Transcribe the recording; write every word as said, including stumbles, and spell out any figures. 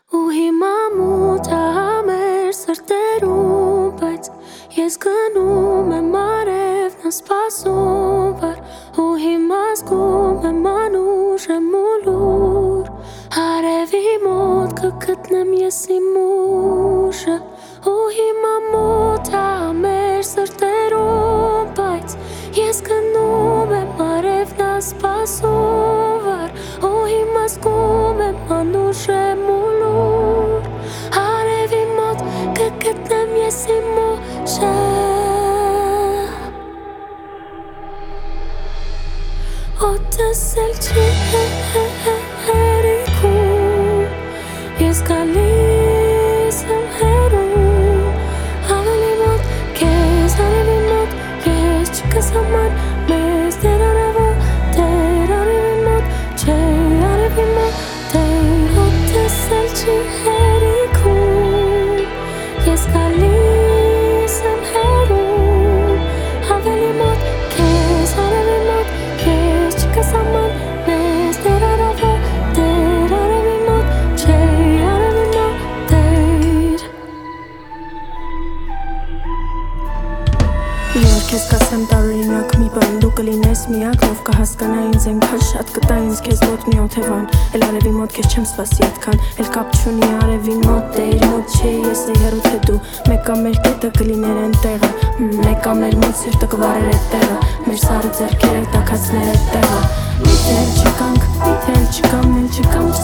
Ու հիմա մութ ա մեր սրտերում, բայց ես գնում եմ արևն սպասում վար, ու հիմա զգում եմ անուշ եմ ու լուր, արևի մոտ կգտնեմ ես իմ ուժը, ու հիմա մութ ա մեր սրտերում, բայց ես գնում եմ արևն սպասում վար, ու հիմա զգում եմ անուշ եմ ու լուր, արևի մոտ կգտնեմ ես իմ ուժը. Օդս էլ չի հերիքում, ես գալիս եմ հեռու, ավելի մոտ քեզ արևի մոտ, ես չկսաման մեզ դեր արևը, դեր արևի մոտ, չէ արևի մոտ, դեր օդս էլ չի հերիքում, ես գալիս եմ հեռու, ավելի մոտ քեզ արևի մոտ, ես չկսաման մեզ դեր արևը, դեր արևի մոտ, չէ արևի մոտ, դեր. Որ քեզ կասեմ տարօրինակ մի բան, դու կլինես միակ, ով կհասկանա ինձ այնքան շատ, կտա ինձ քեզ մոտ մի օթևան, էլ արևի մոտ քեզ չեմ սպասի այդքան, էլ կապ չունի արևի մոտ, թե իր մոտ չէ, ես է հեռու թե դու, մեկ ա մեր կետը կլիներ են տեղը, մեկ ա մեր մոտ սիրտը կվարեր այդ տեղը, մեր սառը ձեռքերը տաքացներ այդ տեղը, միթե էլ չկանք, միթե էլ չկամ, էլ չկամ